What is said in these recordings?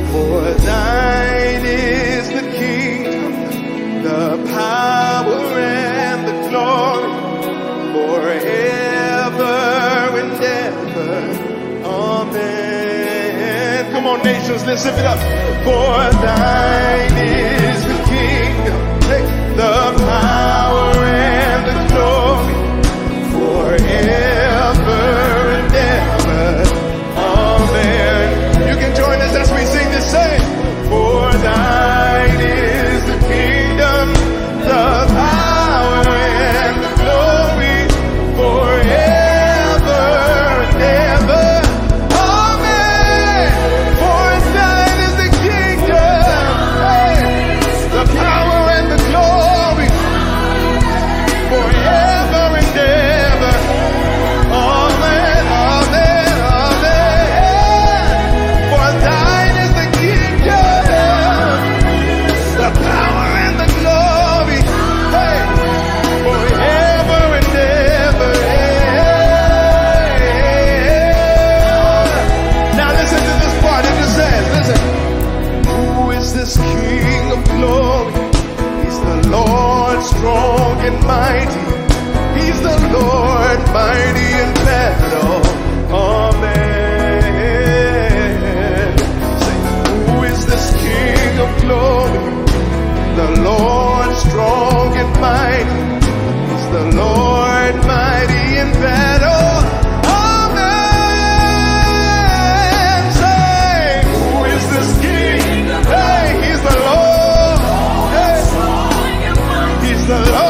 For thine is the kingdom, the power and the glory, forever and ever. Amen. Come on, nations, let's lift it up. For thine is the kingdom, the power and the glory, forever and ever. Amen. You can join us as we sing this song. For thine is the kingdom, the power and the glory, forever and ever. Amen. For thine is the kingdom, the power and the glory, forever and ever. Amen, amen, amen. For thine is the kingdom, the power and the glory, forever and ever. Now listen to this part. It just says, listen. Who is this King of glory? He's the Lord strong and mighty. He's the Lord mighty in battle. Amen. Say, who is this King of glory? The Lord strong and mighty. He's the Lord mighty in battle. Amen. Say, who is this King? Hey, he's the Lord. Hey, he's the Lord.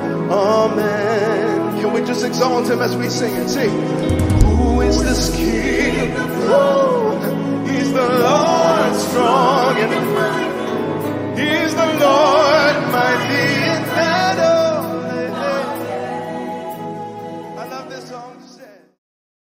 Exalt him as we sing it. Sing. Who is this King?